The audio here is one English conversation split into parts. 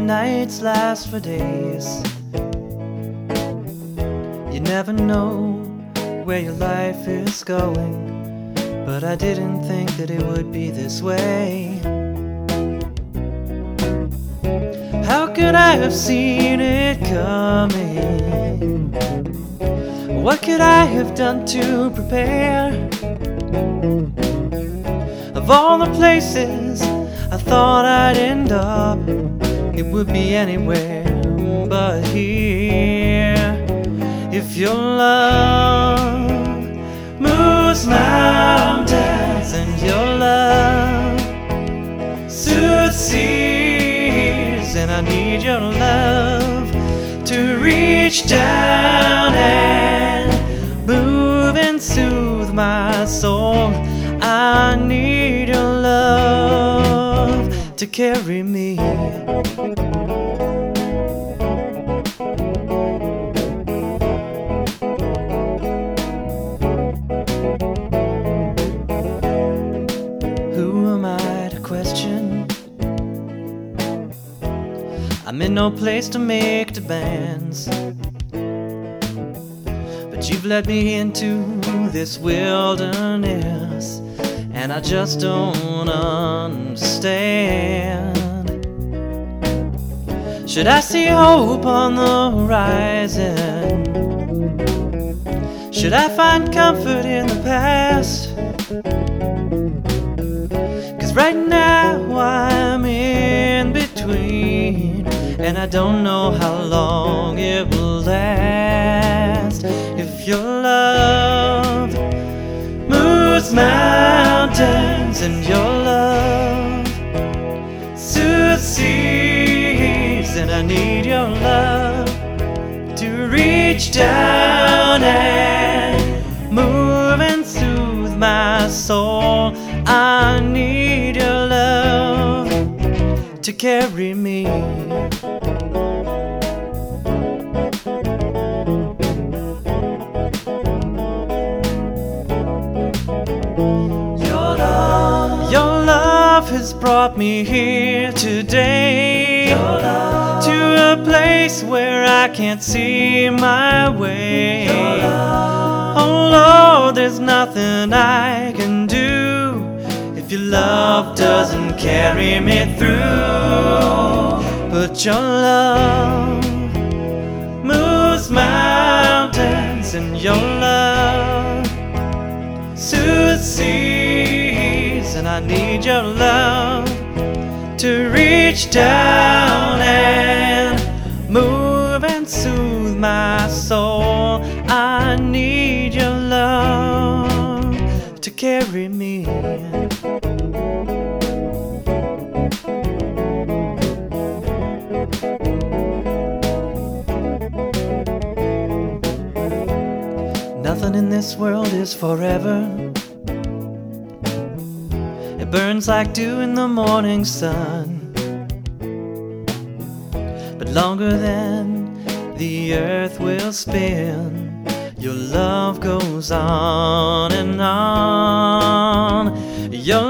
nights last for days. You never know where your life is going, but I didn't think that it would be this way. How could I have seen it coming? What could I have done to prepare? Of all the places I thought I'd end up, it would be anywhere but here. If your love moves mountains and your love soothes seas, and I need your love to reach down and move and soothe my soul. I need your love to carry me. Who am I to question? I'm in no place to make demands, but you've led me into this wilderness, and I just don't understand. Should I see hope on the horizon? Should I find comfort in the past? 'Cause right now I'm in between, and I don't know how long it will last. If your love moves mountains and your love soothes seas, and I need your love to reach down and move and soothe my soul. I need your love to carry me. Your love has brought me here today, to a place where I can't see my way. Oh Lord, there's nothing I can do if your love doesn't carry me through. But your love moves mountains, and your love soothes seas, and I need your love to reach down and move and soothe my soul. I need your love to carry me. Nothing in this world is forever. It burns like dew in the morning sun, but longer than the earth will spin, your love goes on and on. Your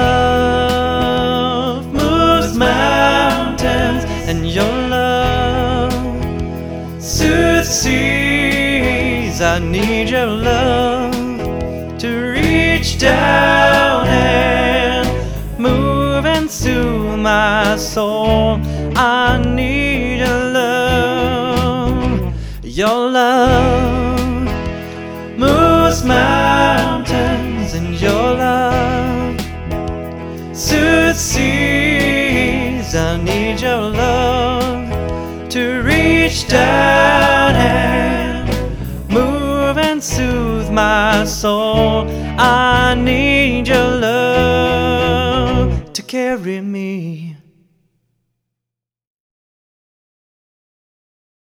love moves mountains, and your love soothes seas. I need your love to reach down and move and soothe my soul. I need your love. Your love moves mountains, and your love soothes seas. I need your love to reach down and move and soothe my soul. I need your love to carry me.